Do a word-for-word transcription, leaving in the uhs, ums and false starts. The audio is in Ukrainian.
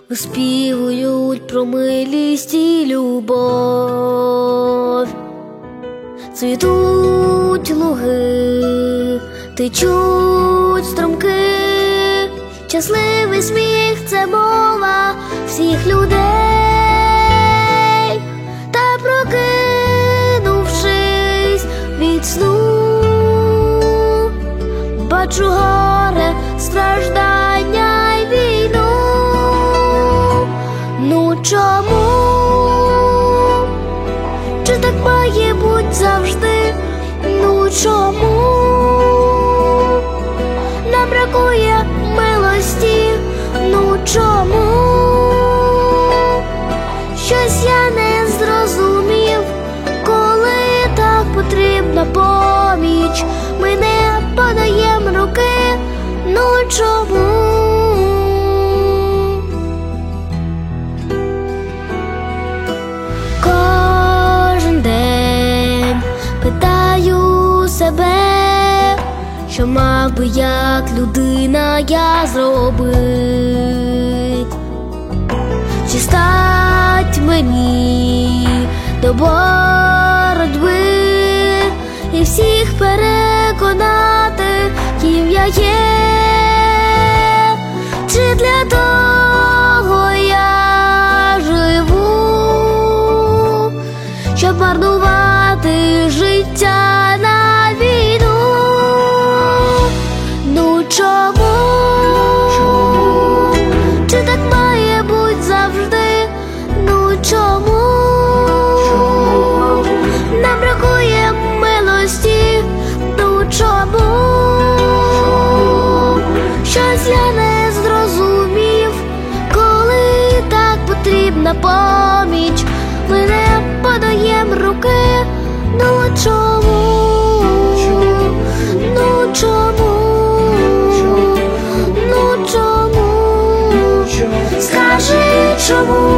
виспівують про милість і любов. Цвітуть луги, течуть струмки, щасливий сміх – це мова всіх людей. Та прокинувшись від сну, бачу горе, страждання й війну. Ну чому? Чи так має бути завжди? Ну чому? Нам бракує милості. Ну чому? Щось я не зрозумів, коли так потрібна поміч. Ми не подаємо руки. Ну чому? Кожен день питаю себе, що мав би як людина я зробить. Чи стать мені до боротьби і всіх переконати, ким я є? Чи для того я живу, щоб марнувати життя на війну? Ну чому? Чи так має бути завжди? Ну чому? Нам бракує милості. Ну чому? Щось я не зрозумів, коли так потрібна поміч. Ми не подаємо руки. Ну чому? Ну чому? Ну чому? Скажи чому?